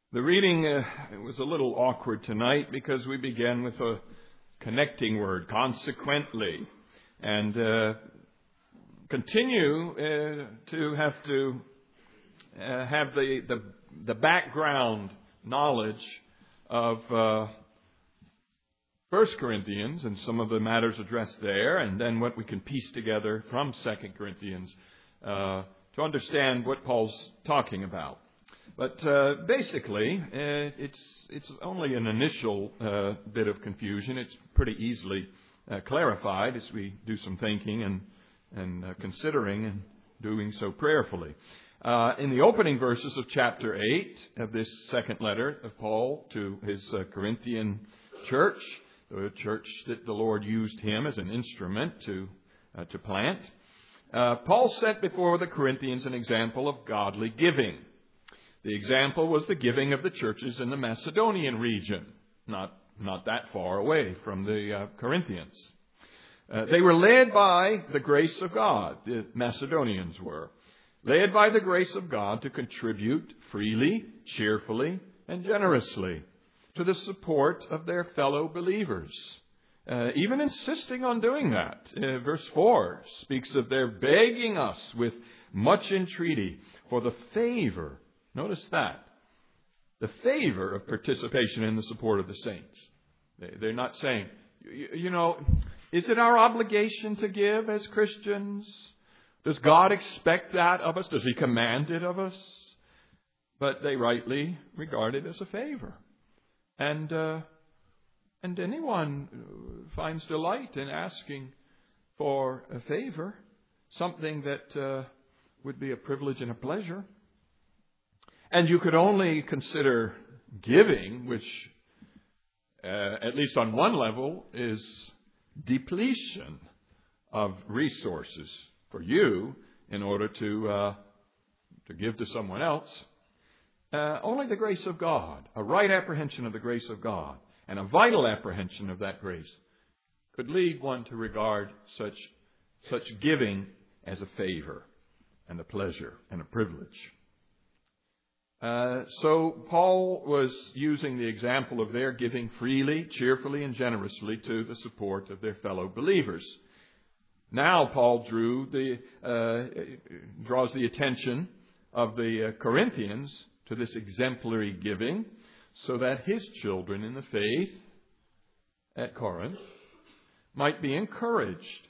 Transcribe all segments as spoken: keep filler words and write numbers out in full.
The reading uh, was a little awkward tonight because we began with a connecting word, consequently, and uh, continue uh, to have to uh, have the, the the background knowledge of uh, First Corinthians and some of the matters addressed there, and then what we can piece together from Second Corinthians uh, to understand what Paul's talking about. But uh, basically, uh, it's it's only an initial uh, bit of confusion. It's pretty easily uh, clarified as we do some thinking and and uh, considering and doing so prayerfully. Uh, in the opening verses of chapter eight of this second letter of Paul to his uh, Corinthian church, the church that the Lord used him as an instrument to uh, to plant, uh, Paul set before the Corinthians an example of godly giving. The example was the giving of the churches in the Macedonian region, not, not that far away from the uh, Corinthians. Uh, they were led by the grace of God, the Macedonians were, led by the grace of God to contribute freely, cheerfully, and generously to the support of their fellow believers, uh, even insisting on doing that. Uh, verse four speaks of their begging us with much entreaty for the favor. Notice that. The favor of participation in the support of the saints. They're not saying, you know, is it our obligation to give as Christians? Does God expect that of us? Does He command it of us? But they rightly regard it as a favor. And, uh, and anyone finds delight in asking for a favor, something that uh, would be a privilege and a pleasure. And you could only consider giving, which, uh, at least on one level, is depletion of resources for you in order to uh, to give to someone else. Uh, only the grace of God, a right apprehension of the grace of God, and a vital apprehension of that grace could lead one to regard such such giving as a favor and a pleasure and a privilege. Uh, so Paul was using the example of their giving freely, cheerfully, and generously to the support of their fellow believers. Now Paul drew the uh, draws the attention of the uh, Corinthians to this exemplary giving, so that his children in the faith at Corinth might be encouraged,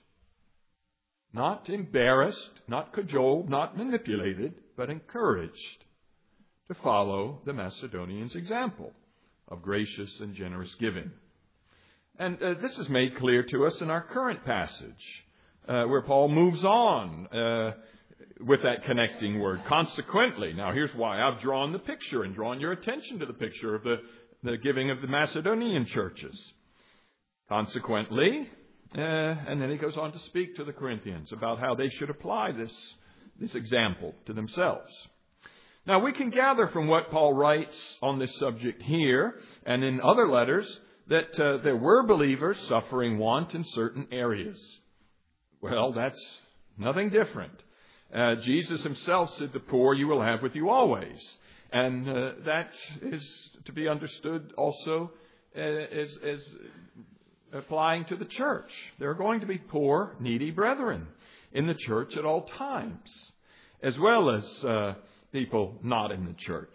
not embarrassed, not cajoled, not manipulated, but encouraged to follow the Macedonians' example of gracious and generous giving. And uh, this is made clear to us in our current passage, uh, where Paul moves on uh, with that connecting word, consequently. Now, here's why I've drawn the picture and drawn your attention to the picture of the, the giving of the Macedonian churches. Consequently, uh, and then he goes on to speak to the Corinthians about how they should apply this, this example to themselves. Now, we can gather from what Paul writes on this subject here and in other letters that uh, there were believers suffering want in certain areas. Well, that's nothing different. Uh, Jesus himself said, "The poor you will have with you always." And uh, that is to be understood also uh, as, as applying to the church. There are going to be poor, needy brethren in the church at all times, as well as Uh, people not in the church.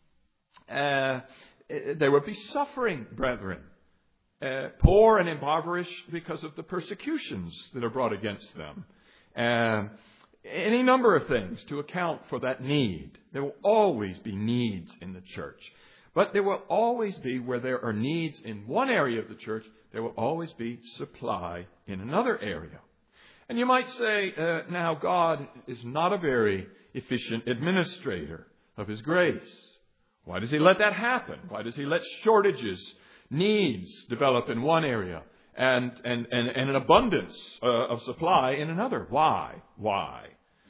Uh, there would be suffering brethren, uh, poor and impoverished because of the persecutions that are brought against them. Uh, any number of things to account for that need. There will always be needs in the church. But there will always be, where there are needs in one area of the church, there will always be supply in another area. And you might say, uh, now God is not a very efficient administrator of His grace. Why does He let that happen? Why does He let shortages, needs develop in one area and, and, and, and an abundance uh, of supply in another? Why? Why?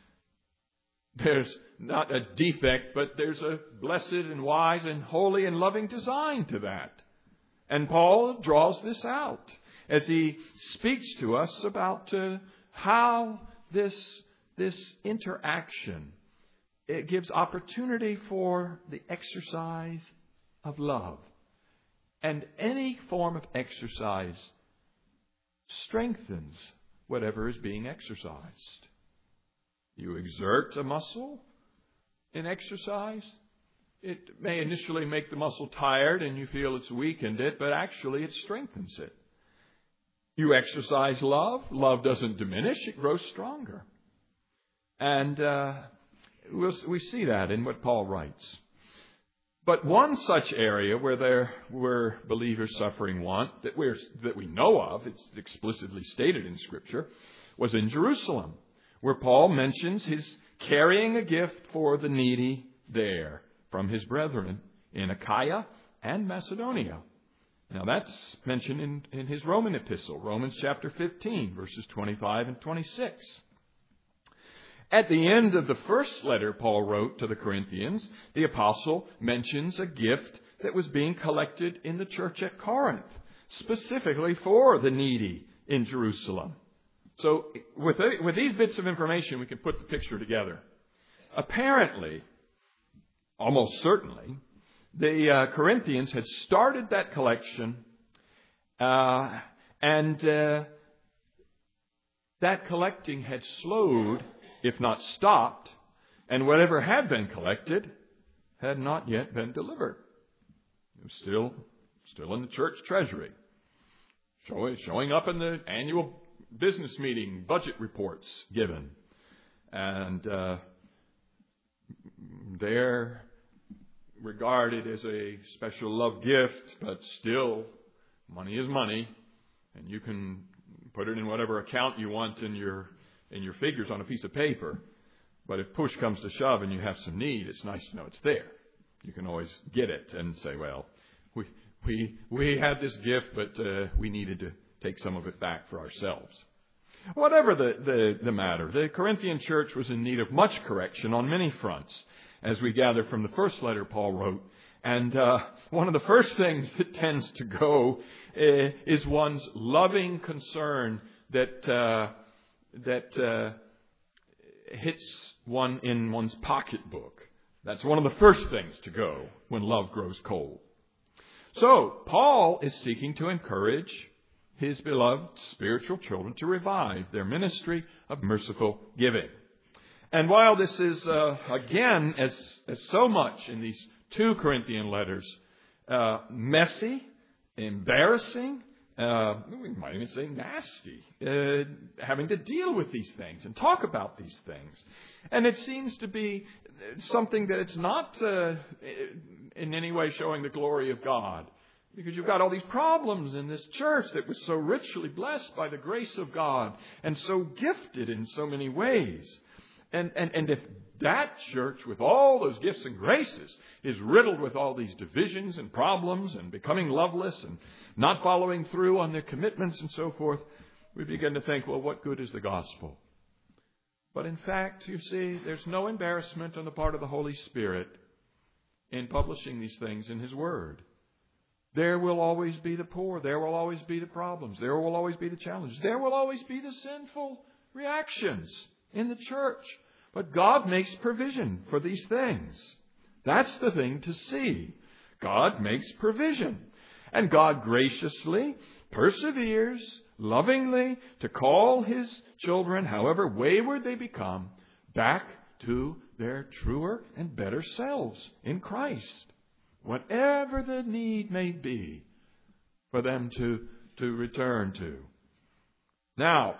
There's not a defect, but there's a blessed and wise and holy and loving design to that. And Paul draws this out as he speaks to us about uh, how this This interaction, it gives opportunity for the exercise of love. And any form of exercise strengthens whatever is being exercised. You exert a muscle in exercise. It may initially make the muscle tired and you feel it's weakened it, but actually it strengthens it. You exercise love. Love doesn't diminish. It grows stronger. And uh, we'll, we see that in what Paul writes. But one such area where there were believers suffering want that, we're, that we know of, it's explicitly stated in Scripture, was in Jerusalem, where Paul mentions his carrying a gift for the needy there from his brethren in Achaia and Macedonia. Now that's mentioned in, in his Roman epistle, Romans chapter fifteen, verses twenty-five and twenty-six. At the end of the first letter Paul wrote to the Corinthians, the apostle mentions a gift that was being collected in the church at Corinth, specifically for the needy in Jerusalem. So with, with these bits of information, we can put the picture together. Apparently, almost certainly, the uh, Corinthians had started that collection uh, and uh, that collecting had slowed, if not stopped, and whatever had been collected had not yet been delivered. It was still, still in the church treasury, showing, showing up in the annual business meeting budget reports given. And uh, they're regarded as a special love gift, but still, money is money, and you can put it in whatever account you want in your in your figures on a piece of paper. But if push comes to shove and you have some need, it's nice to know it's there. You can always get it and say, well, we we we had this gift, but uh, we needed to take some of it back for ourselves. Whatever the, the, the matter, the Corinthian church was in need of much correction on many fronts, as we gather from the first letter Paul wrote. And uh, one of the first things that tends to go uh, is one's loving concern that uh, that uh, hits one in one's pocketbook. That's one of the first things to go when love grows cold. So Paul is seeking to encourage his beloved spiritual children to revive their ministry of merciful giving. And while this is, uh, again, as, as so much in these two Corinthian letters, uh, messy, embarrassing, uh, we might even say nasty, uh, having to deal with these things and talk about these things. And it seems to be something that it's not uh, in any way showing the glory of God. Because you've got all these problems in this church that was so richly blessed by the grace of God and so gifted in so many ways. And, and, and if that church with all those gifts and graces is riddled with all these divisions and problems and becoming loveless and not following through on their commitments and so forth, we begin to think, well, what good is the gospel? But in fact, you see, there's no embarrassment on the part of the Holy Spirit in publishing these things in His Word. There will always be the poor. There will always be the problems. There will always be the challenges. There will always be the sinful reactions in the church. But God makes provision for these things. That's the thing to see. God makes provision. And God graciously perseveres, lovingly, to call His children, however wayward they become, back to their truer and better selves in Christ. Whatever the need may be for them to, to return to. Now,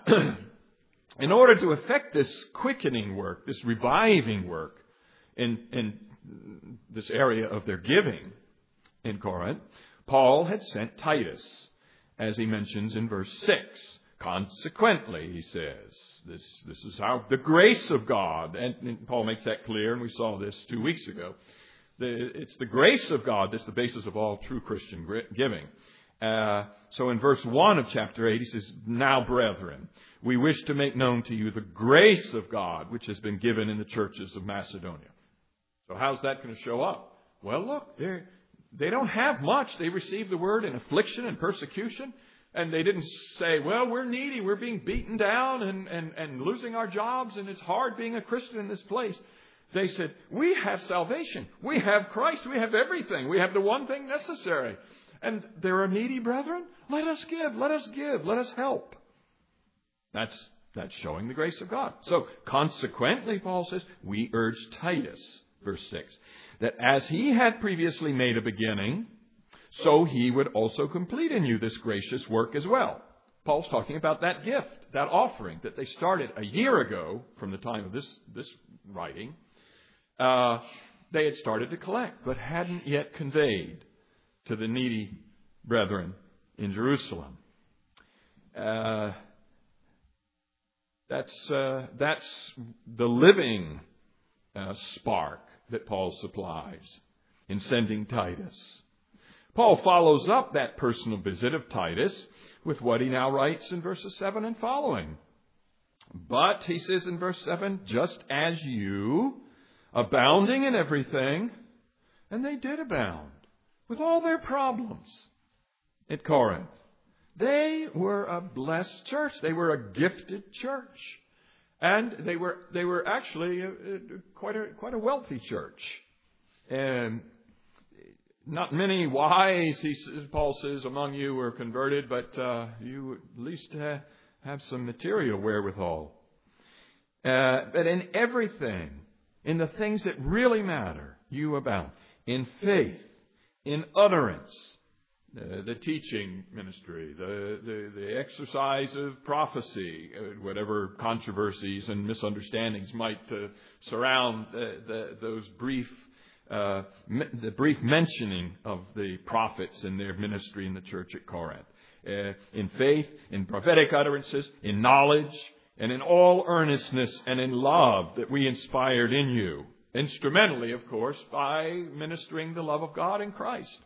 in order to effect this quickening work, this reviving work in, in this area of their giving in Corinth, Paul had sent Titus, as he mentions in verse six. Consequently, he says, this, this is how the grace of God, and, and Paul makes that clear, and we saw this two weeks ago. The, it's the grace of God that's the basis of all true Christian giving. Uh, so in verse one of chapter eight, he says, now, brethren, we wish to make known to you the grace of God which has been given in the churches of Macedonia. So how's that going to show up? Well, look, they they don't have much. They received the word in affliction and persecution. And they didn't say, well, we're needy. We're being beaten down and, and, and losing our jobs. And it's hard being a Christian in this place. They said, we have salvation. We have Christ. We have everything. We have the one thing necessary. And there are needy brethren. Let us give. Let us give. Let us help. That's, that's showing the grace of God. So consequently, Paul says, we urge Titus, verse six, that as he had previously made a beginning, so he would also complete in you this gracious work as well. Paul's talking about that gift, that offering that they started a year ago from the time of this, this writing. Uh, they had started to collect, but hadn't yet conveyed to the needy brethren in Jerusalem. Uh, that's, uh, that's the living uh, spark that Paul supplies in sending Titus. Paul follows up that personal visit of Titus with what he now writes in verses seven and following. But, he says in verse seven, just as you, abounding in everything, and they did abound with all their problems at Corinth. They were a blessed church. They were a gifted church. And they were they were actually a, a, quite a quite a wealthy church. And not many wise, he says, Paul says, among you were converted, but uh, you at least uh, have some material wherewithal. Uh, but in everything, in the things that really matter, you abound. In faith, in utterance, uh, the teaching ministry, the, the, the exercise of prophecy, uh, whatever controversies and misunderstandings might uh, surround the, the, those brief Uh, the brief mentioning of the prophets and their ministry in the church at Corinth. Uh, in faith, in prophetic utterances, in knowledge, and in all earnestness and in love that we inspired in you. Instrumentally, of course, by ministering the love of God in Christ.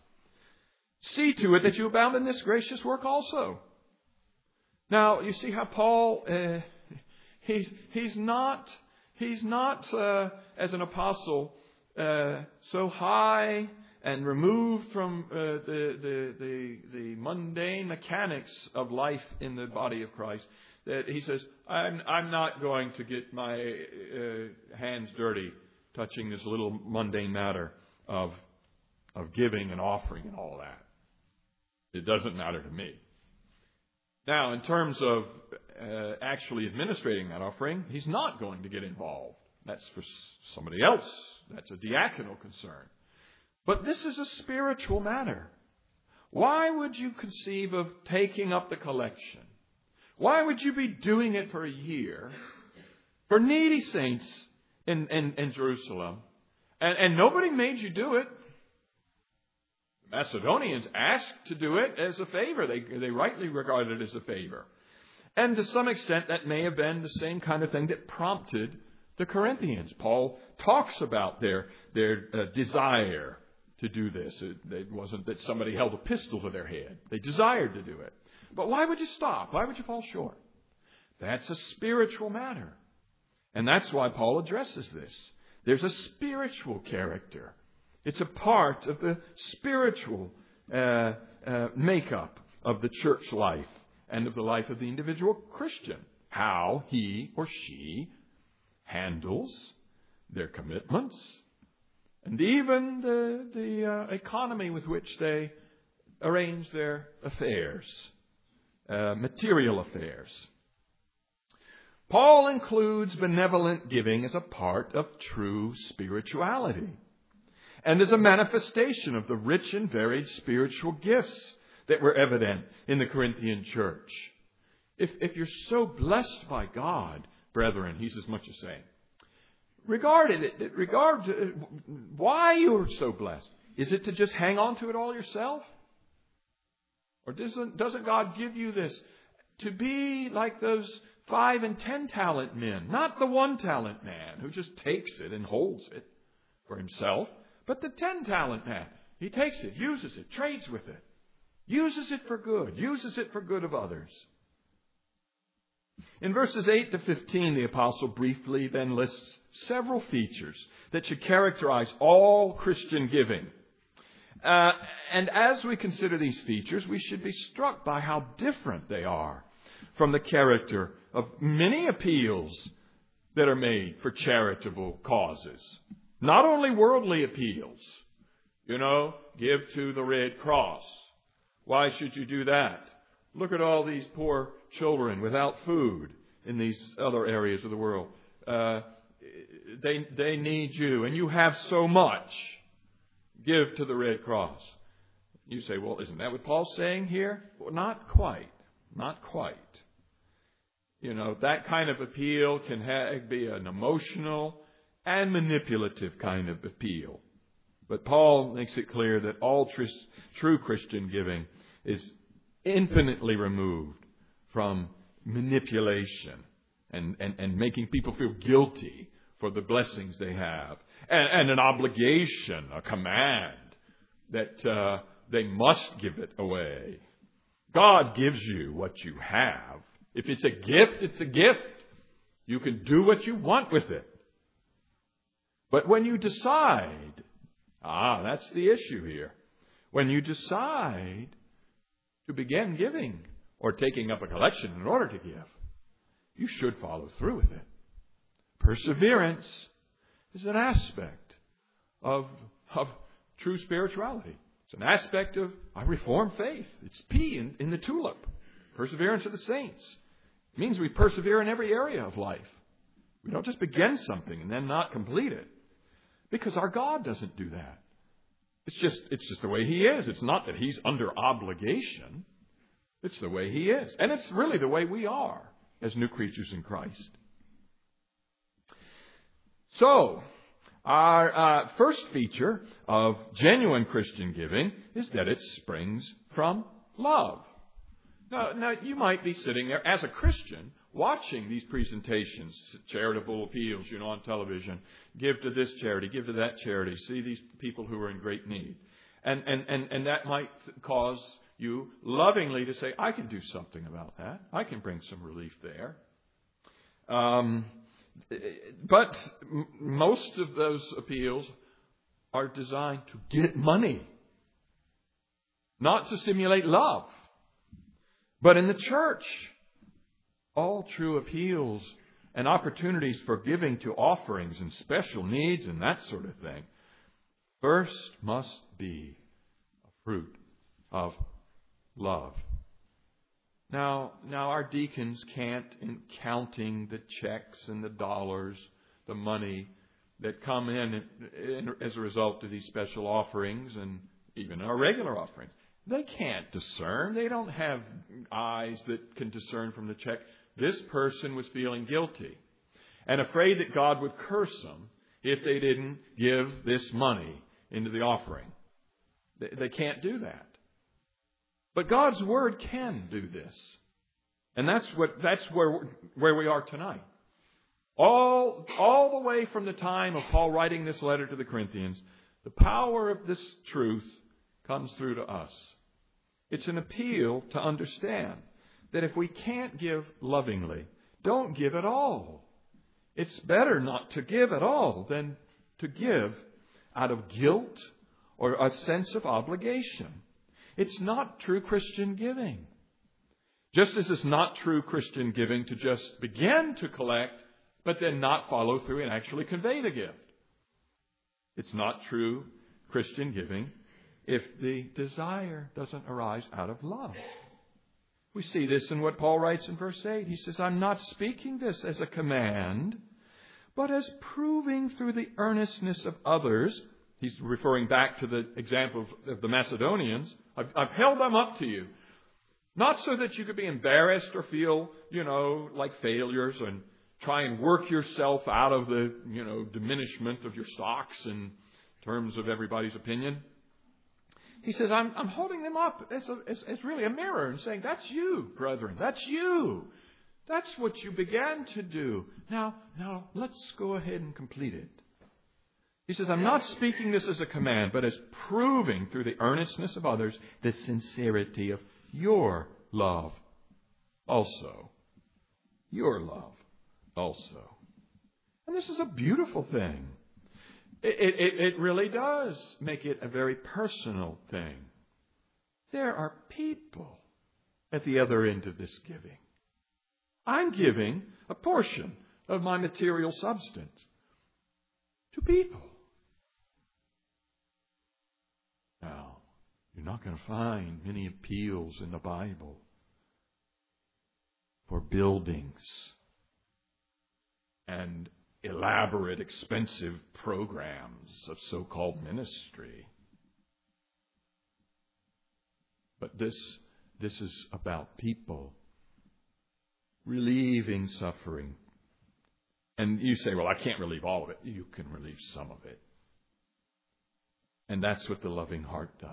See to it that you abound in this gracious work also. Now, you see how Paul, uh, he's, he's not, he's not uh, as an apostle, Uh, so high and removed from uh, the, the the the mundane mechanics of life in the body of Christ that he says, I'm I'm not going to get my uh, hands dirty touching this little mundane matter of of giving and offering and all that. It doesn't matter to me. Now, in terms of uh, actually administrating that offering, he's not going to get involved. That's for somebody else. That's a diaconal concern. But this is a spiritual matter. Why would you conceive of taking up the collection? Why would you be doing it for a year for needy saints in, in, in Jerusalem? And, and nobody made you do it. The Macedonians asked to do it as a favor. They, they rightly regarded it as a favor. And to some extent, that may have been the same kind of thing that prompted the Corinthians. Paul talks about their their uh, desire to do this. It, it wasn't that somebody held a pistol to their head. They desired to do it. But why would you stop? Why would you fall short? That's a spiritual matter. And that's why Paul addresses this. There's a spiritual character. It's a part of the spiritual uh, uh, makeup of the church life and of the life of the individual Christian. How he or she handles their commitments and even the, the uh, economy with which they arrange their affairs, uh, material affairs. Paul includes benevolent giving as a part of true spirituality and as a manifestation of the rich and varied spiritual gifts that were evident in the Corinthian church. If, if you're so blessed by God, brethren, he's as much as saying, regard it, regard why you are so blessed. Is it to just hang on to it all yourself? Or doesn't, doesn't God give you this to be like those five and ten talent men? Not the one talent man who just takes it and holds it for himself, but the ten talent man. He takes it, uses it, trades with it, uses it for good, uses it for good of others. In verses eight to fifteen, the apostle briefly then lists several features that should characterize all Christian giving. Uh, and as we consider these features, we should be struck by how different they are from the character of many appeals that are made for charitable causes. Not only worldly appeals. You know, give to the Red Cross. Why should you do that? Look at all these poor children without food in these other areas of the world. Uh, they, they need you, and you have so much. Give to the Red Cross. You say, well, isn't that what Paul's saying here? Well, not quite. Not quite. You know, that kind of appeal can ha- be an emotional and manipulative kind of appeal. But Paul makes it clear that all tr- true Christian giving is infinitely removed from manipulation and, and, and making people feel guilty for the blessings they have. And, and an obligation, a command that uh, they must give it away. God gives you what you have. If it's a gift, it's a gift. You can do what you want with it. But when you decide, ah, that's the issue here. When you decide to begin giving or taking up a collection in order to give, you should follow through with it. Perseverance is an aspect of, of true spirituality. It's an aspect of a Reformed faith. It's P in, in the tulip. Perseverance of the saints. It means we persevere in every area of life. We don't just begin something and then not complete it. Because our God doesn't do that. It's just, it's just the way He is. It's not that He's under obligation. It's the way He is. And it's really the way we are as new creatures in Christ. So, our uh, first feature of genuine Christian giving is that it springs from love. Now, now, you might be sitting there as a Christian watching these presentations, charitable appeals, you know, on television. Give to this charity, give to that charity. See these people who are in great need. And, and, and, and that might cause you lovingly to say, I can do something about that. I can bring some relief there. Um, but m- most of those appeals are designed to get money, not to stimulate love. But in the church, all true appeals and opportunities for giving to offerings and special needs and that sort of thing first must be a fruit of love. Now, now our deacons can't, in counting the checks and the dollars, the money that come in, in as a result of these special offerings and even our regular offerings, they can't discern. They don't have eyes that can discern from the check. This person was feeling guilty and afraid that God would curse them if they didn't give this money into the offering. They, they can't do that. But God's Word can do this. And that's what that's where where we are tonight. All, all the way from the time of Paul writing this letter to the Corinthians, the power of this truth comes through to us. It's an appeal to understand that if we can't give lovingly, don't give at all. It's better not to give at all than to give out of guilt or a sense of obligation. It's not true Christian giving. Just as it's not true Christian giving to just begin to collect, but then not follow through and actually convey the gift. It's not true Christian giving if the desire doesn't arise out of love. We see this in what Paul writes in verse eight. He says, I'm not speaking this as a command, but as proving through the earnestness of others. He's referring back to the example of, of the Macedonians. I've, I've held them up to you. Not so that you could be embarrassed or feel, you know, like failures and try and work yourself out of the, you know, diminishment of your stocks in terms of everybody's opinion. He says, I'm, I'm holding them up as, a, as, as really a mirror and saying, that's you, brethren. That's you. That's what you began to do. Now, now let's go ahead and complete it. He says, I'm not speaking this as a command, but as proving through the earnestness of others the sincerity of your love also. Your love also. And this is a beautiful thing. It, it, it really does make it a very personal thing. There are people at the other end of this giving. I'm giving a portion of my material substance to people. Now, you're not going to find many appeals in the Bible for buildings and elaborate, expensive programs of so-called ministry. But this, this is about people relieving suffering. And you say, well, I can't relieve all of it. You can relieve some of it. And that's what the loving heart does.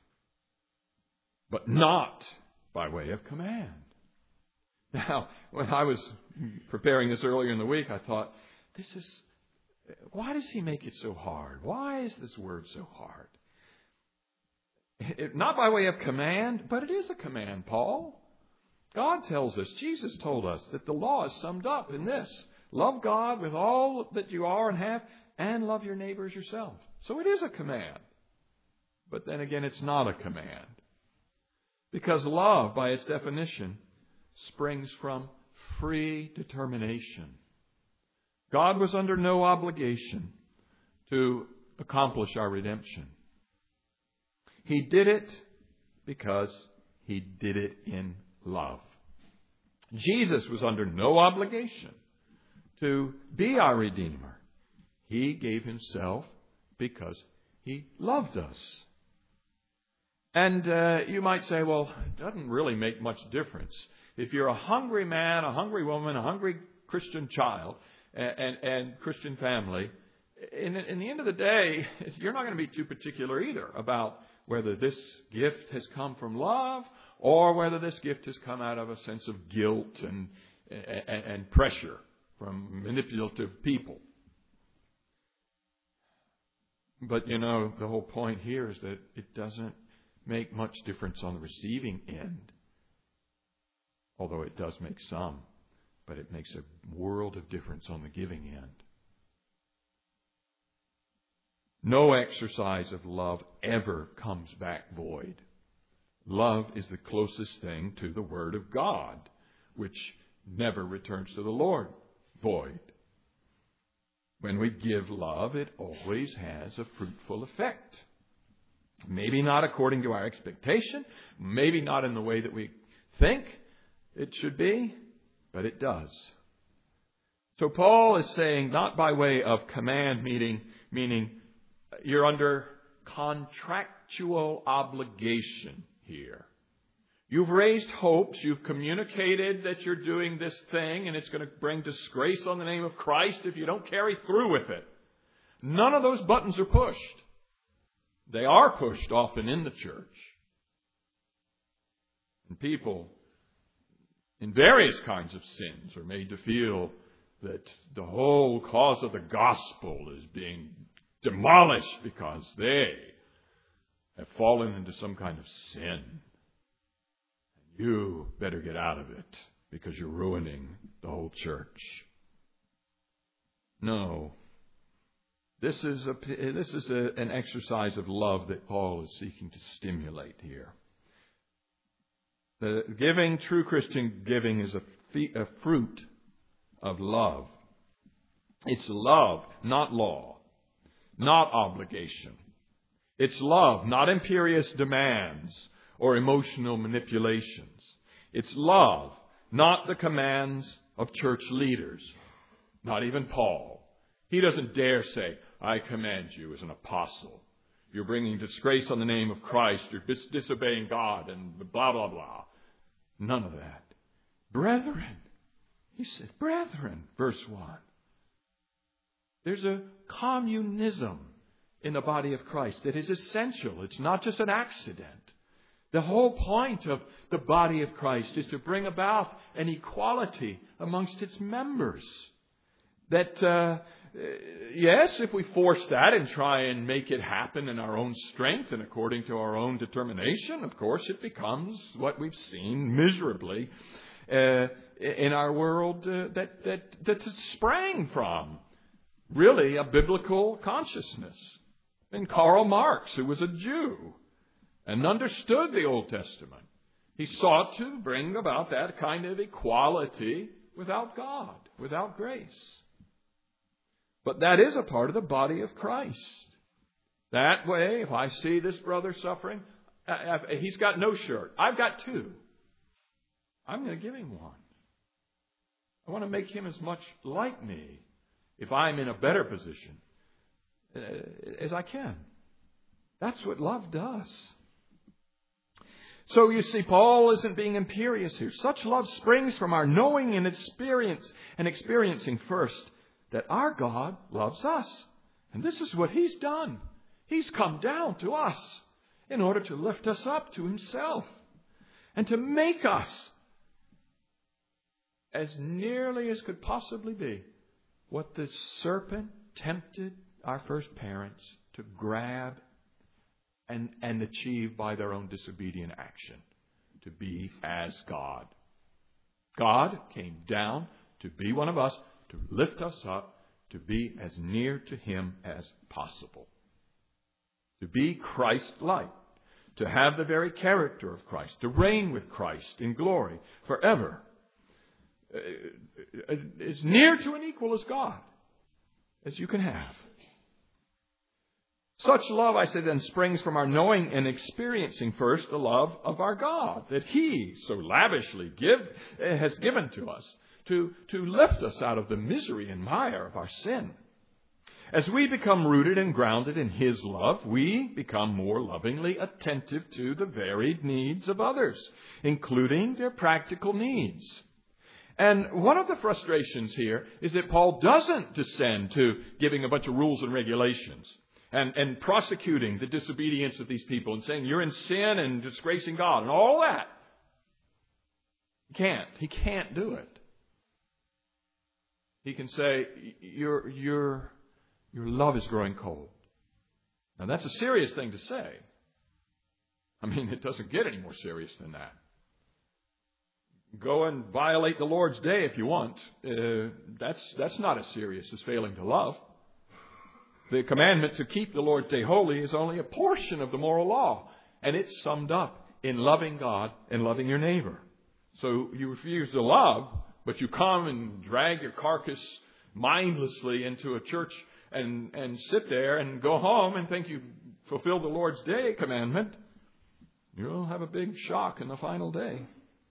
But not by way of command. Now, when I was preparing this earlier in the week, I thought, this is, why does he make it so hard? Why is this word so hard? It, not by way of command, but it is a command, Paul. God tells us, Jesus told us, that the law is summed up in this. Love God with all that you are and have, and love your neighbor as yourself. So it is a command. But then again, it's not a command. Because love, by its definition, springs from free determination. God was under no obligation to accomplish our redemption. He did it because He did it in love. Jesus was under no obligation to be our Redeemer. He gave Himself because He loved us. And uh, you might say, well, it doesn't really make much difference. If you're a hungry man, a hungry woman, a hungry Christian child, and, and, and Christian family, in, in the end of the day, you're not going to be too particular either about whether this gift has come from love or whether this gift has come out of a sense of guilt and, and, and pressure from manipulative people. But, you know, the whole point here is that it doesn't make much difference on the receiving end. Although it does make some, but it makes a world of difference on the giving end. No exercise of love ever comes back void. Love is the closest thing to the Word of God, which never returns to the Lord void. When we give love, it always has a fruitful effect. Maybe not according to our expectation, maybe not in the way that we think it should be, but it does. So Paul is saying, not by way of command, meaning, meaning you're under contractual obligation here. You've raised hopes, you've communicated that you're doing this thing, and it's going to bring disgrace on the name of Christ if you don't carry through with it. None of those buttons are pushed. They are pushed often in the church. And people in various kinds of sins are made to feel that the whole cause of the gospel is being demolished because they have fallen into some kind of sin. You better get out of it because you're ruining the whole church. No. This is a, this is a, an exercise of love that Paul is seeking to stimulate here. The giving, true Christian giving, is a, fee, a fruit of love. It's love, not law, not obligation. It's love, not imperious demands or emotional manipulations. It's love, not the commands of church leaders, not even Paul. He doesn't dare say, I command you as an apostle. You're bringing disgrace on the name of Christ. You're dis- disobeying God and blah, blah, blah. None of that. Brethren. He said, brethren, verse one. There's a communism in the body of Christ that is essential. It's not just an accident. The whole point of the body of Christ is to bring about an equality amongst its members. That, uh, yes, if we force that and try and make it happen in our own strength and according to our own determination, of course, it becomes what we've seen miserably uh, in our world uh, that, that, that sprang from, really, a biblical consciousness. And Karl Marx, who was a Jew and understood the Old Testament, he sought to bring about that kind of equality without God, without grace. But that is a part of the body of Christ. That way, if I see this brother suffering, he's got no shirt. I've got two. I'm going to give him one. I want to make him as much like me, if I'm in a better position, as I can. That's what love does. So you see, Paul isn't being imperious here. Such love springs from our knowing and experience and experiencing first that our God loves us. And this is what He's done. He's come down to us in order to lift us up to Himself and to make us, as nearly as could possibly be, what the serpent tempted our first parents to grab and, and achieve by their own disobedient action, to be as God. God came down to be one of us, to lift us up, to be as near to Him as possible. To be Christ-like, to have the very character of Christ, to reign with Christ in glory forever. As near to an equal as God as you can have. Such love, I say then, springs from our knowing and experiencing first the love of our God that He so lavishly give, has given to us to, to lift us out of the misery and mire of our sin. As we become rooted and grounded in His love, we become more lovingly attentive to the varied needs of others, including their practical needs. And one of the frustrations here is that Paul doesn't descend to giving a bunch of rules and regulations and, and prosecuting the disobedience of these people and saying you're in sin and disgracing God and all that. He can't. He can't do it. He can say your, your, your love is growing cold. Now that's a serious thing to say. I mean, it doesn't get any more serious than that. Go and violate the Lord's day if you want. Uh, that's that's not as serious as failing to love. The commandment to keep the Lord's day holy is only a portion of the moral law, and it's summed up in loving God and loving your neighbor. So you refuse to love, but you come and drag your carcass mindlessly into a church and, and sit there and go home and think you've fulfilled the Lord's day commandment. You'll have a big shock in the final day.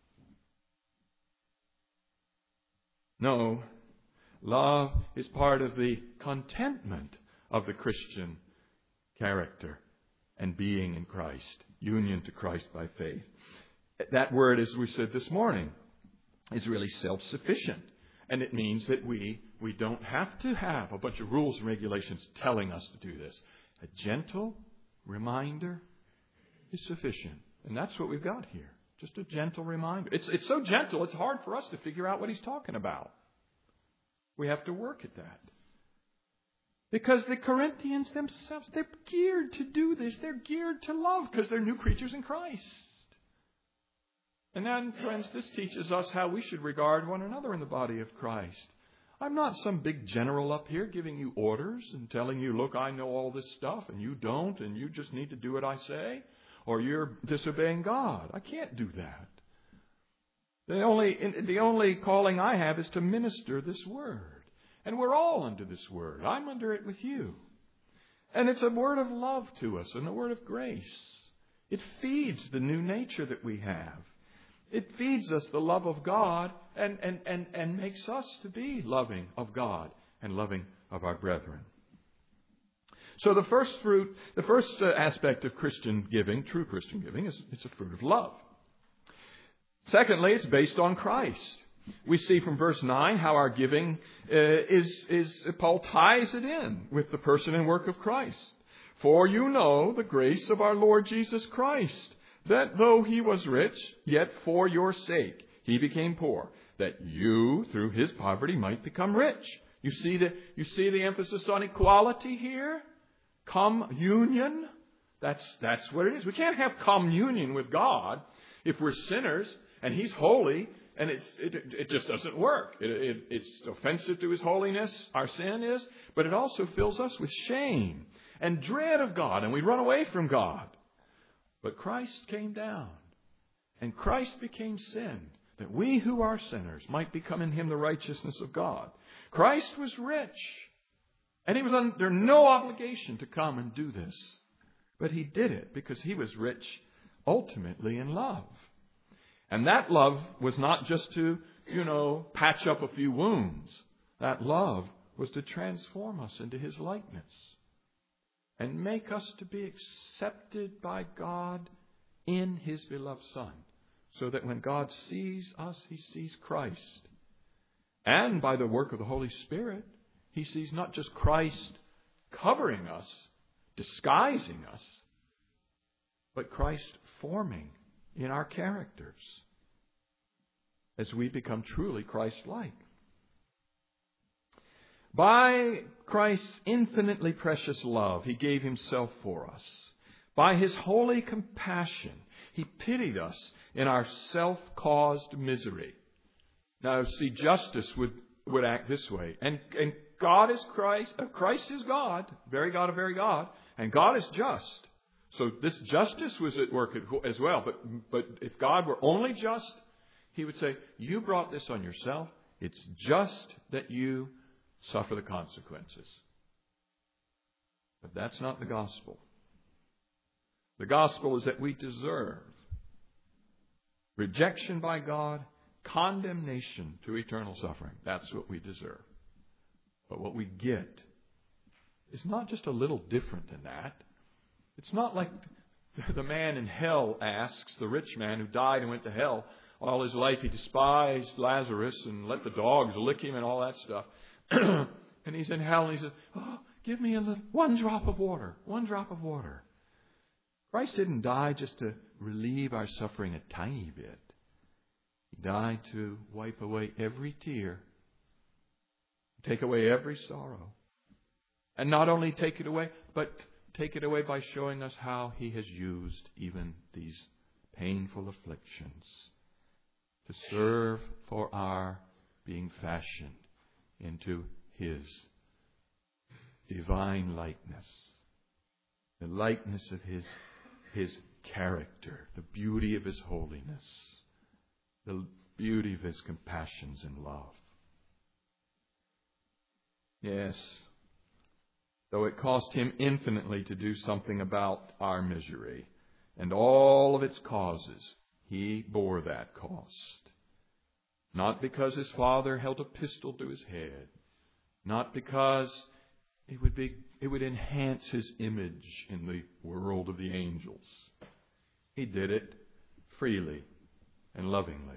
No, love is part of the contentment of the Christian character and being in Christ, union to Christ by faith. That word, as we said this morning, is really self-sufficient. And it means that we, we don't have to have a bunch of rules and regulations telling us to do this. A gentle reminder is sufficient. And that's what we've got here. Just a gentle reminder. It's, it's so gentle, it's hard for us to figure out what he's talking about. We have to work at that. Because the Corinthians themselves, they're geared to do this. They're geared to love because they're new creatures in Christ. And then, friends, this teaches us how we should regard one another in the body of Christ. I'm not some big general up here giving you orders and telling you, look, I know all this stuff and you don't and you just need to do what I say. Or you're disobeying God. I can't do that. The only, the only calling I have is to minister this word. And we're all under this word. I'm under it with you. And it's a word of love to us and a word of grace. It feeds the new nature that we have. It feeds us the love of God and, and, and, and makes us to be loving of God and loving of our brethren. So the first fruit, the first uh, aspect of Christian giving, true Christian giving, is it's a fruit of love. Secondly, it's based on Christ. We see from verse nine how our giving uh, is, is, Paul ties it in with the person and work of Christ. For you know the grace of our Lord Jesus Christ, that though He was rich, yet for your sake He became poor, that you through His poverty might become rich. You see the, you see the emphasis on equality here? Communion. That's, that's what it is. We can't have communion with God if we're sinners and He's holy, and it's, it, it just doesn't work. It, it, it's offensive to His holiness, our sin is, but it also fills us with shame and dread of God, and we run away from God. But Christ came down, and Christ became sin, that we who are sinners might become in him the righteousness of God. Christ was rich, and he was under no obligation to come and do this. But he did it because he was rich ultimately in love. And that love was not just to, you know, patch up a few wounds. That love was to transform us into his likeness and make us to be accepted by God in his beloved Son, so that when God sees us, he sees Christ. And by the work of the Holy Spirit, he sees not just Christ covering us, disguising us, but Christ forming in our characters as we become truly Christ-like. By Christ's infinitely precious love, he gave himself for us. By his holy compassion, he pitied us in our self-caused misery. Now, see, justice would, would act this way. And, and God is Christ. Uh, Christ is God, very God of very God. And God is just. So this justice was at work as well. But, but if God were only just, he would say, you brought this on yourself. It's just that you suffer the consequences. But that's not the gospel. The gospel is that we deserve rejection by God, condemnation to eternal suffering. That's what we deserve. But what we get is not just a little different than that. It's not like the man in hell asks, the rich man who died and went to hell all his life. He despised Lazarus and let the dogs lick him and all that stuff. And he's in hell and he says, oh, give me a little, one drop of water, one drop of water. Christ didn't die just to relieve our suffering a tiny bit. He died to wipe away every tear, take away every sorrow. And not only take it away, but take it away by showing us how he has used even these painful afflictions to serve for our being fashioned into his divine likeness, the likeness of his, his character, the beauty of his holiness, the beauty of his compassions and love. Yes, though it cost him infinitely to do something about our misery and all of its causes, he bore that cost. Not because his father held a pistol to his head, not because it would be it would enhance his image in the world of the angels. He did it freely and lovingly.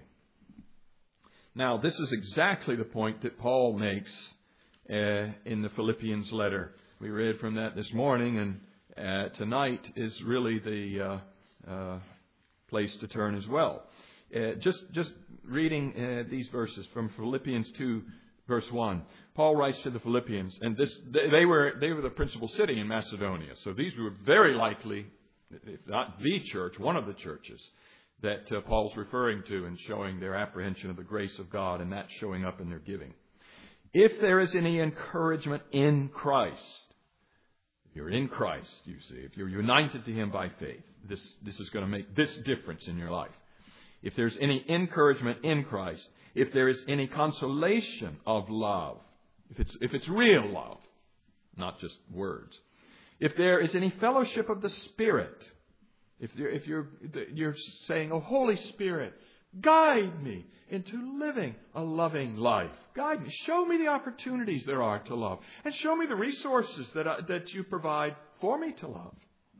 Now, this is exactly the point that Paul makes uh, in the Philippians letter. We read from that this morning, and uh, tonight is really the uh, uh, place to turn as well. Uh, just just reading uh, these verses from Philippians two, verse one. Paul writes to the Philippians, and this they, they were they were the principal city in Macedonia. So these were very likely, if not the church, one of the churches that uh, Paul's referring to and showing their apprehension of the grace of God, and that showing up in their giving. If there is any encouragement in Christ, if you're in Christ, you see, if you're united to him by faith, this this is going to make this difference in your life. If there's any encouragement in Christ, if there is any consolation of love, if it's if it's real love, not just words, if there is any fellowship of the Spirit, if you're, if you're you're saying, "Oh, Holy Spirit, guide me into living a loving life. Guide me, show me the opportunities there are to love, and show me the resources that I, that you provide for me to love."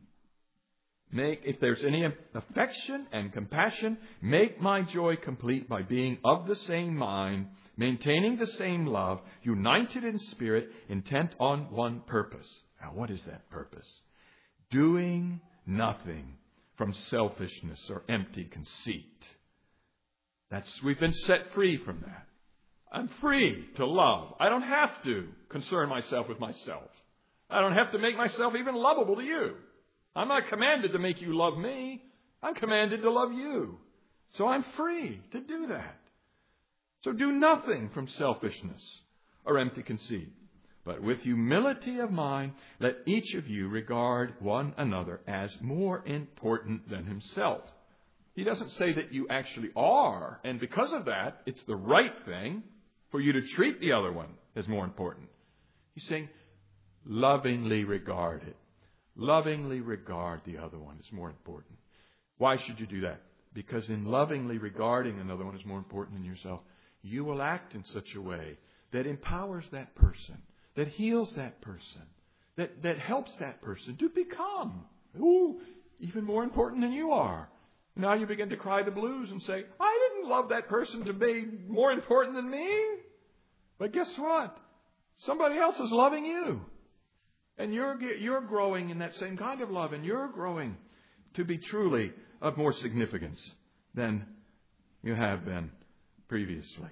Make, if there's any affection and compassion, make my joy complete by being of the same mind, maintaining the same love, united in spirit, intent on one purpose. Now, what is that purpose? Doing nothing from selfishness or empty conceit. That's, we've been set free from that. I'm free to love. I don't have to concern myself with myself. I don't have to make myself even lovable to you. I'm not commanded to make you love me. I'm commanded to love you. So I'm free to do that. So do nothing from selfishness or empty conceit, but with humility of mind, let each of you regard one another as more important than himself. He doesn't say that you actually are. And because of that, it's the right thing for you to treat the other one as more important. He's saying, lovingly regard it. Lovingly regard the other one as more important. Why should you do that? Because in lovingly regarding another one as more important than yourself, you will act in such a way that empowers that person, that heals that person, that, that helps that person to become ooh, even more important than you are. Now you begin to cry the blues and say, I didn't love that person to be more important than me. But guess what? Somebody else is loving you. And you're, you're growing in that same kind of love. And you're growing to be truly of more significance than you have been previously.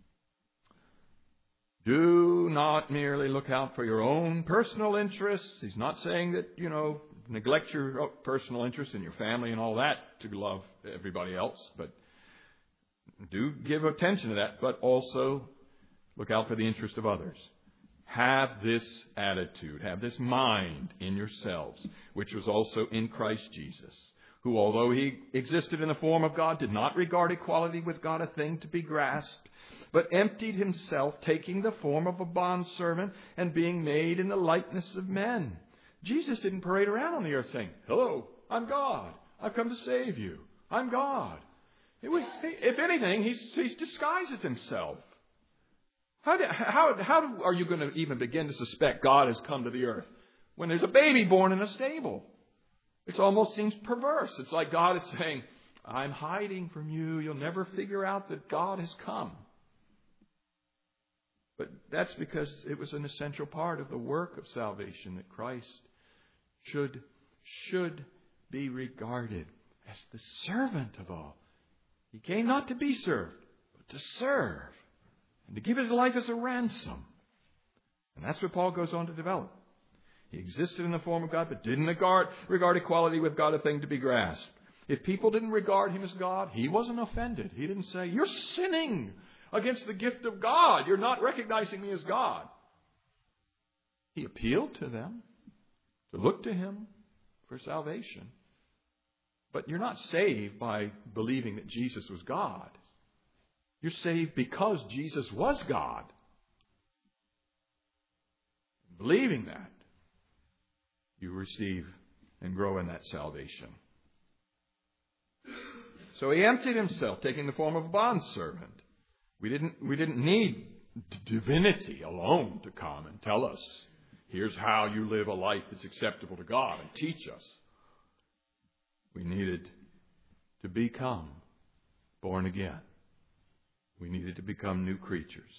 Do not merely look out for your own personal interests. He's not saying that, you know, neglect your personal interests in your family and all that to love everybody else. But do give attention to that. But also look out for the interest of others. Have this attitude, have this mind in yourselves, which was also in Christ Jesus, who, although he existed in the form of God, did not regard equality with God a thing to be grasped, but emptied himself, taking the form of a bondservant and being made in the likeness of men. Jesus didn't parade around on the earth saying, hello, I'm God. I've come to save you. I'm God. It was, if anything, he's, he's disguises himself. How, do, how, how are you going to even begin to suspect God has come to the earth when there's a baby born in a stable? It almost seems perverse. It's like God is saying, I'm hiding from you. You'll never figure out that God has come. But that's because it was an essential part of the work of salvation that Christ should, should be regarded as the servant of all. He came not to be served, but to serve. And to give his life as a ransom. And that's what Paul goes on to develop. He existed in the form of God, but didn't regard, regard equality with God a thing to be grasped. If people didn't regard him as God, he wasn't offended. He didn't say, you're sinning against the gift of God. You're not recognizing me as God. He appealed to them to look to him for salvation. But you're not saved by believing that Jesus was God. You're saved because Jesus was God. Believing that, you receive and grow in that salvation. So he emptied himself, taking the form of a bondservant. We didn't, we didn't need divinity alone to come and tell us, here's how you live a life that's acceptable to God and teach us. We needed to become born again. We needed to become new creatures,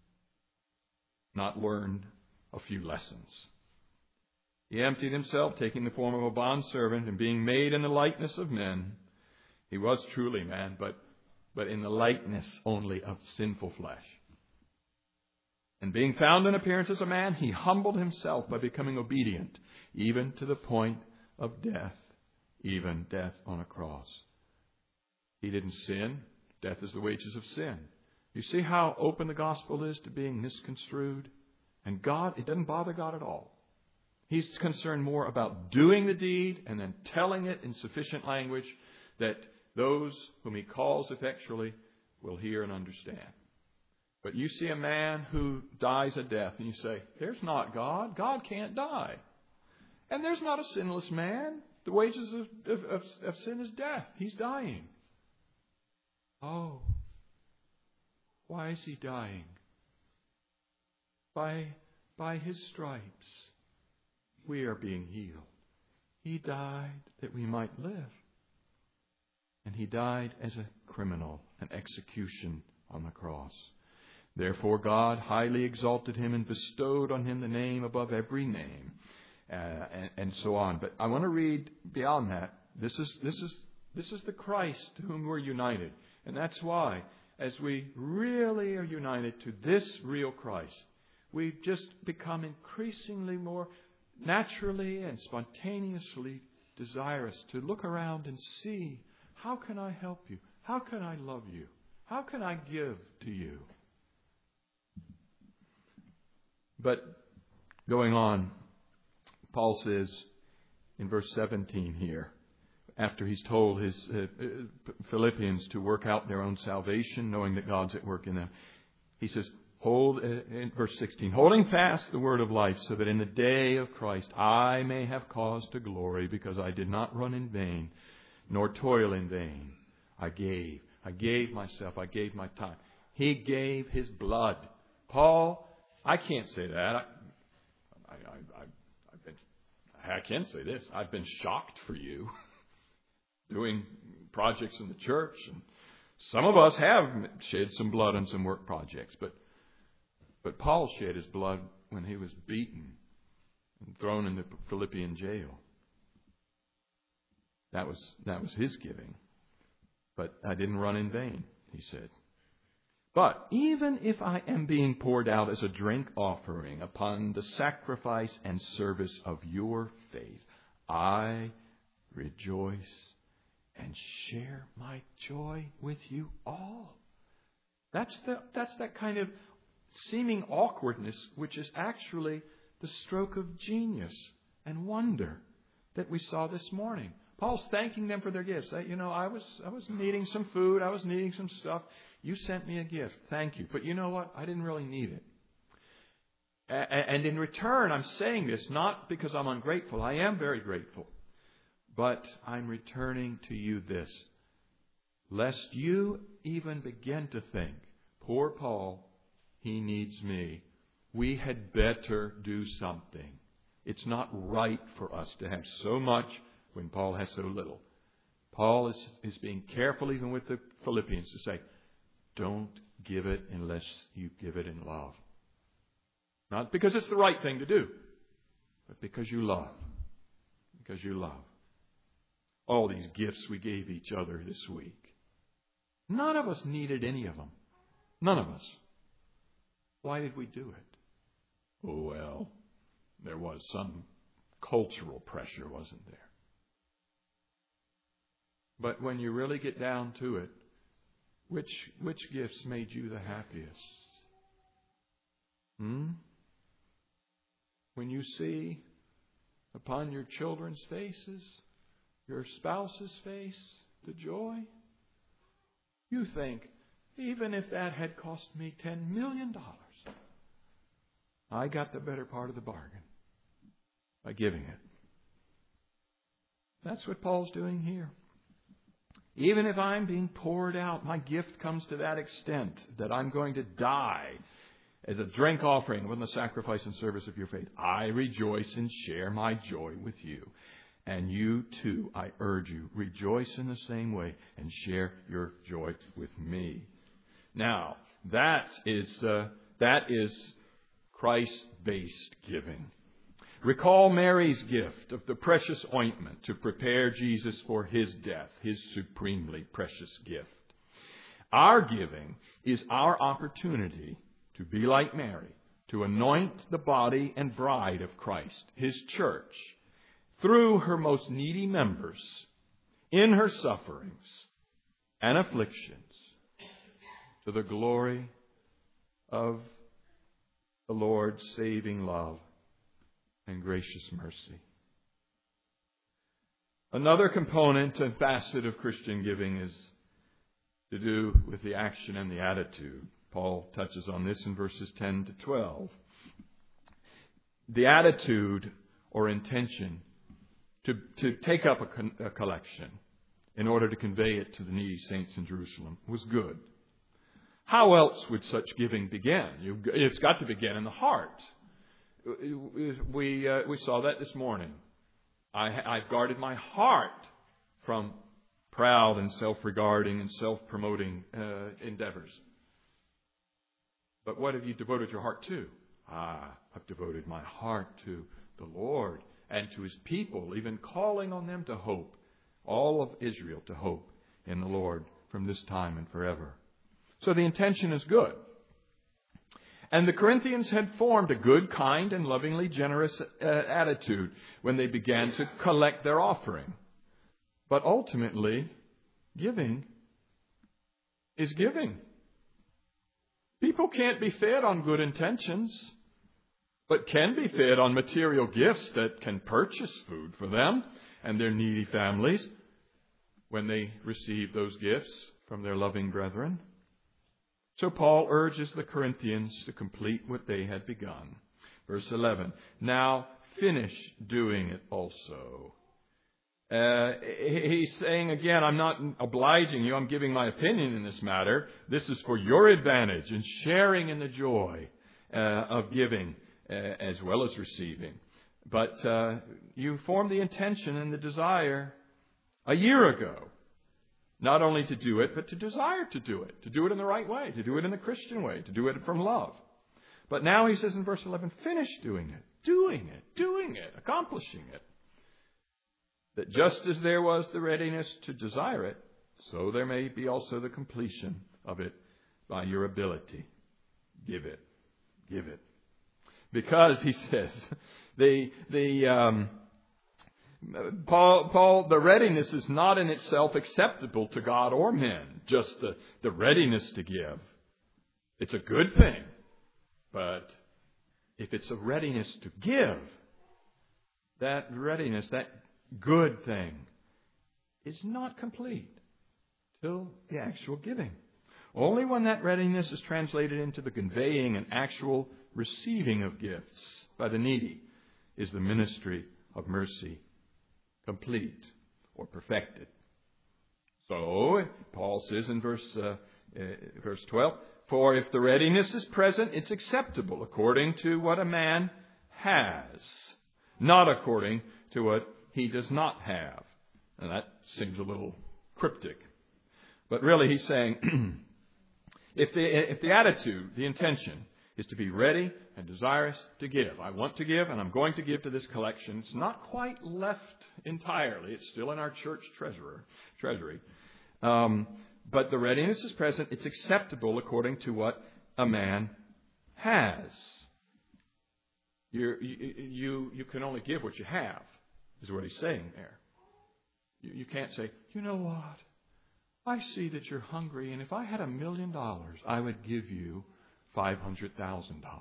not learn a few lessons. He emptied himself, taking the form of a bondservant and being made in the likeness of men. He was truly man, but, but in the likeness only of sinful flesh. And being found in appearance as a man, he humbled himself by becoming obedient, even to the point of death, even death on a cross. He didn't sin. Death is the wages of sin. You see how open the gospel is to being misconstrued? And God, it doesn't bother God at all. He's concerned more about doing the deed and then telling it in sufficient language that those whom he calls effectually will hear and understand. But you see a man who dies a death and you say, there's not God. God can't die. And there's not a sinless man. The wages of, of, of, of sin is death. He's dying. Oh, why is he dying? By, by his stripes, we are being healed. He died that we might live. And he died as a criminal, an execution on the cross. Therefore God highly exalted him and bestowed on him the name above every name, uh, and, and so on. But I want to read beyond that. This is, this is, this is the Christ to whom we're united. And that's why, as we really are united to this real Christ, we just become increasingly more naturally and spontaneously desirous to look around and see, how can I help you? How can I love you? How can I give to you? But going on, Paul says in verse seventeen here, after he's told his uh, Philippians to work out their own salvation, knowing that God's at work in them. He says, hold, uh, in verse sixteen, holding fast the word of life, so that in the day of Christ I may have cause to glory, because I did not run in vain, nor toil in vain. I gave. I gave myself. I gave my time. He gave his blood. Paul, I can't say that. I, I, I, I've been, I can say this. I've been shocked for you doing projects in the church. And some of us have shed some blood on some work projects. But, but Paul shed his blood when he was beaten and thrown in the Philippian jail. That was, that was his giving. But I didn't run in vain, he said. But even if I am being poured out as a drink offering upon the sacrifice and service of your faith, I rejoice and share my joy with you all. That's the, that's that kind of seeming awkwardness, which is actually the stroke of genius and wonder that we saw this morning. Paul's thanking them for their gifts. You know, I was I was needing some food. I was needing some stuff. You sent me a gift. Thank you. But you know what? I didn't really need it. And in return, I'm saying this not because I'm ungrateful. I am very grateful. But I'm returning to you this. Lest you even begin to think, poor Paul, he needs me. We had better do something. It's not right for us to have so much when Paul has so little. Paul is, is being careful even with the Philippians to say, don't give it unless you give it in love. Not because it's the right thing to do, but because you love. Because you love. All these gifts we gave each other this week. None of us needed any of them. None of us. Why did we do it? Oh, well, there was some cultural pressure, wasn't there? But when you really get down to it, which which gifts made you the happiest? Hmm? When you see upon your children's faces, your spouse's face, the joy, you think, even if that had cost me ten million dollars, I got the better part of the bargain by giving it. That's what Paul's doing here. Even if I'm being poured out, my gift comes to that extent that I'm going to die as a drink offering from the sacrifice and service of your faith. I rejoice and share my joy with you. And you too, I urge you, rejoice in the same way and share your joy with me. Now, that is uh, that is Christ-based giving. Recall Mary's gift of the precious ointment to prepare Jesus for his death, his supremely precious gift. Our giving is our opportunity to be like Mary, to anoint the body and bride of Christ, his church, through her most needy members, in her sufferings and afflictions, to the glory of the Lord's saving love and gracious mercy. Another component and facet of Christian giving is to do with the action and the attitude. Paul touches on this in verses ten to twelve. The attitude or intention to, to take up a, con, a collection in order to convey it to the needy saints in Jerusalem was good. How else would such giving begin? You, it's got to begin in the heart. We uh, we saw that this morning. I, I've guarded my heart from proud and self-regarding and self-promoting uh, endeavors. But what have you devoted your heart to? Ah, I've devoted my heart to the Lord and to his people, even calling on them to hope, all of Israel to hope in the Lord from this time and forever. So the intention is good. And the Corinthians had formed a good, kind, and lovingly generous uh, attitude when they began to collect their offering. But ultimately, giving is giving. People can't be fed on good intentions, but can be fed on material gifts that can purchase food for them and their needy families. when they receive those gifts from their loving brethren. So Paul urges the Corinthians to complete what they had begun. Verse eleven, now finish doing it also. Uh, he's saying again, I'm not obliging you, I'm giving my opinion in this matter. This is for your advantage and sharing in the joy uh, of giving uh, as well as receiving. But uh, you formed the intention and the desire a year ago, not only to do it, but to desire to do it, to do it in the right way, to do it in the Christian way, to do it from love. But now he says in verse eleven, finish doing it, doing it, doing it, accomplishing it. That just as there was the readiness to desire it, so there may be also the completion of it by your ability. Give it, give it. Because, he says, the the um, Paul, Paul, the readiness is not in itself acceptable to God or men. Just the, the readiness to give. It's a good thing. But if it's a readiness to give, that readiness, that good thing, is not complete till the actual giving. Only when that readiness is translated into the conveying and actual receiving of gifts by the needy is the ministry of mercy complete or perfected. So, Paul says in verse, uh, uh, verse twelve, for if the readiness is present, it's acceptable according to what a man has, not according to what he does not have. And that seems a little cryptic. But really he's saying, if the, if the attitude, the intention, is to be ready and desirous to give. I want to give and I'm going to give to this collection. It's not quite left entirely. It's still in our church treasurer, treasury. Um, but the readiness is present. It's acceptable according to what a man has. You're, you, you, you can only give what you have, is what he's saying there. You, you can't say, you know what? I see that you're hungry, and if I had a million dollars, I would give you five hundred thousand dollars.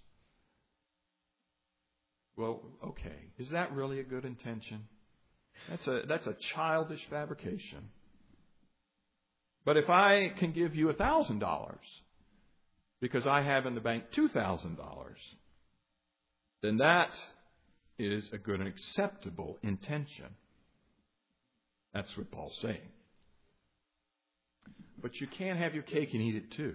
Well, okay. Is that really a good intention? That's a, that's a childish fabrication. But if I can give you one thousand dollars because I have in the bank two thousand dollars, then that is a good and acceptable intention. That's what Paul's saying. But you can't have your cake and eat it too.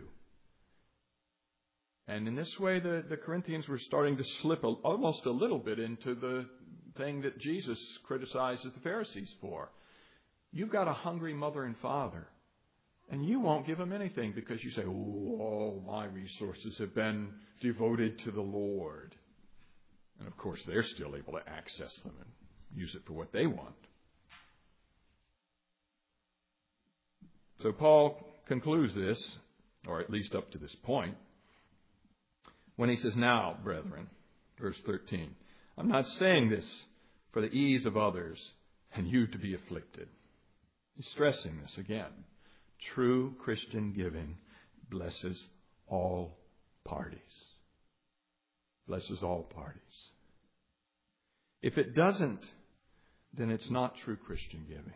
And in this way, the, the Corinthians were starting to slip a, almost a little bit into the thing that Jesus criticizes the Pharisees for. You've got a hungry mother and father, and you won't give them anything because you say, oh, all my resources have been devoted to the Lord. And of course, they're still able to access them and use it for what they want. So Paul concludes this, or at least up to this point, when he says, now, brethren, verse thirteen, I'm not saying this for the ease of others and you to be afflicted. He's stressing this again. True Christian giving blesses all parties. Blesses all parties. If it doesn't, then it's not true Christian giving.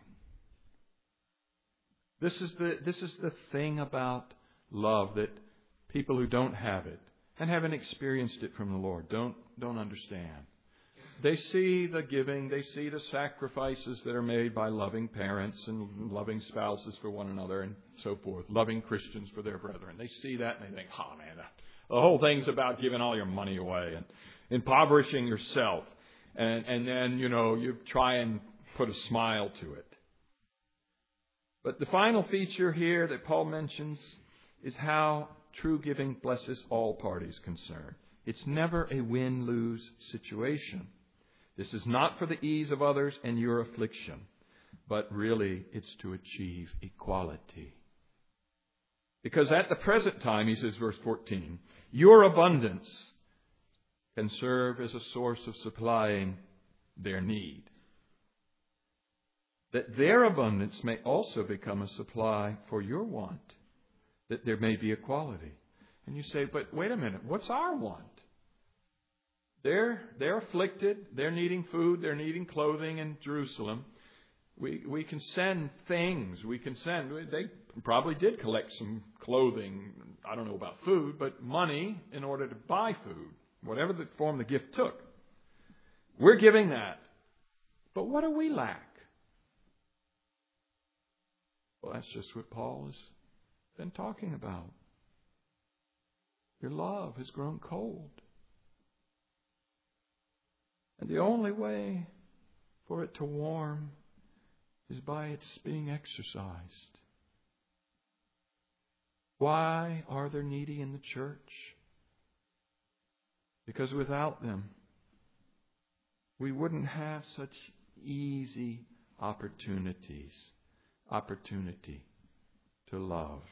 This is the, this is the thing about love that people who don't have it and haven't experienced it from the Lord don't, don't understand. They see the giving, they see the sacrifices that are made by loving parents and loving spouses for one another and so forth, loving Christians for their brethren. They see that and they think, oh man, the whole thing's about giving all your money away and impoverishing yourself. And, and then, you know, you try and put a smile to it. But the final feature here that Paul mentions is how true giving blesses all parties concerned. It's never a win-lose situation. This is not for the ease of others and your affliction, but really it's to achieve equality. Because at the present time, he says, verse fourteen, your abundance can serve as a source of supplying their need. That their abundance may also become a supply for your want, that there may be equality. And you say, but wait a minute, what's our want? They're, they're afflicted, they're needing food, they're needing clothing in Jerusalem. We we can send things. We can send. They probably did collect some clothing. I don't know about food, but money in order to buy food, whatever the form the gift took. We're giving that. But what do we lack? Well, that's just what Paul has been talking about. Your love has grown cold. And the only way for it to warm is by its being exercised. Why are there needy in the church? Because without them, we wouldn't have such easy opportunities, opportunity to love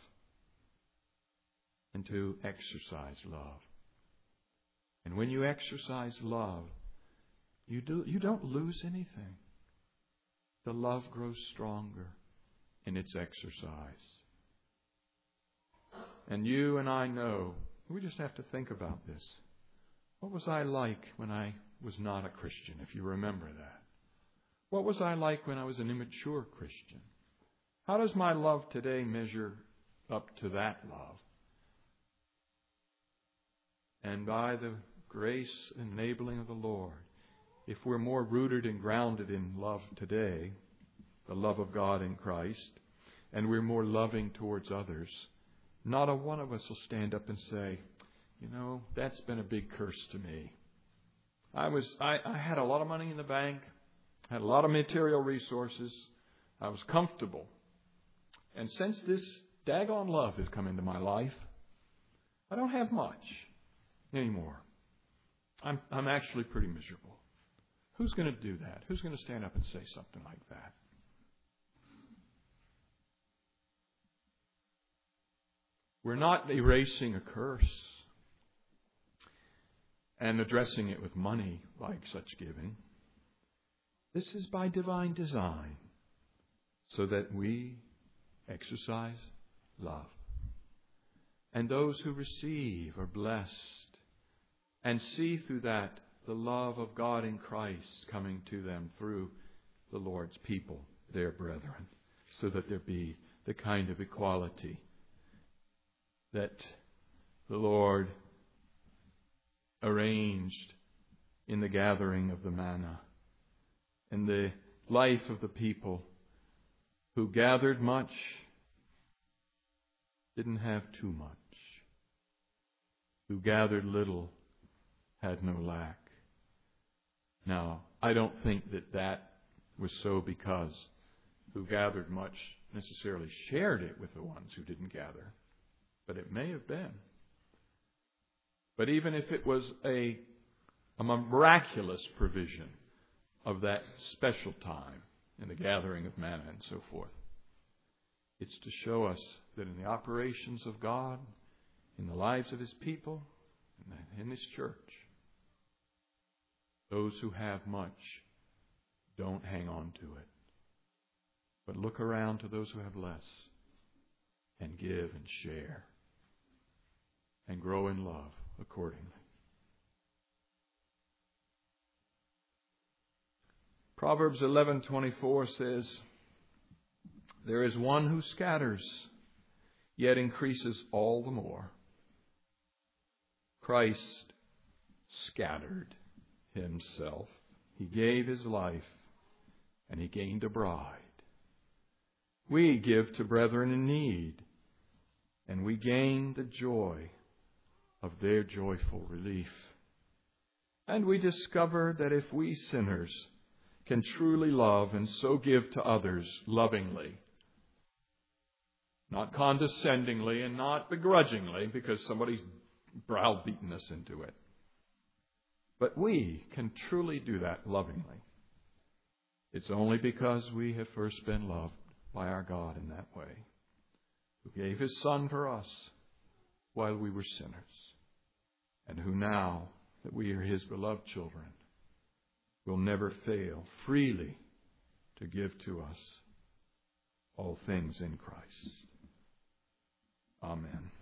and to exercise love. And when you exercise love, you do you don't lose anything. The love grows stronger in its exercise. And you and I know, we just have to think about this. What was I like when I was not a Christian, if you remember that? What was I like when I was an immature Christian? How does my love today measure up to that love? And by the grace enabling of the Lord, if we're more rooted and grounded in love today, the love of God in Christ, and we're more loving towards others, not a one of us will stand up and say, you know, that's been a big curse to me. I was I, I had a lot of money in the bank, had a lot of material resources, I was comfortable. And since this daggone love has come into my life, I don't have much anymore. I'm I'm actually pretty miserable. Who's going to do that? Who's going to stand up and say something like that? We're not erasing a curse and addressing it with money like such giving. This is by divine design so that we exercise love. And those who receive are blessed and see through that the love of God in Christ coming to them through the Lord's people, their brethren, so that there be the kind of equality that the Lord arranged in the gathering of the manna, in the life of the people who gathered much, didn't have too much, who gathered little, had no lack. Now, I don't think that that was so because who gathered much necessarily shared it with the ones who didn't gather, but it may have been. But even if it was a, a miraculous provision of that special time in the gathering of manna and so forth, it's to show us that in the operations of God, in the lives of His people, in His church, those who have much don't hang on to it, but look around to those who have less and give and share and grow in love accordingly. Proverbs eleven twenty-four says, "There is one who scatters, yet increases all the more." Christ scattered Himself. He gave His life, and He gained a bride. We give to brethren in need, and we gain the joy of their joyful relief. And we discover that if we sinners can truly love and so give to others lovingly, not condescendingly and not begrudgingly because somebody's browbeaten us into it, but we can truly do that lovingly, it's only because we have first been loved by our God in that way, who gave His Son for us while we were sinners, and who now that we are His beloved children will never fail freely to give to us all things in Christ. Amen.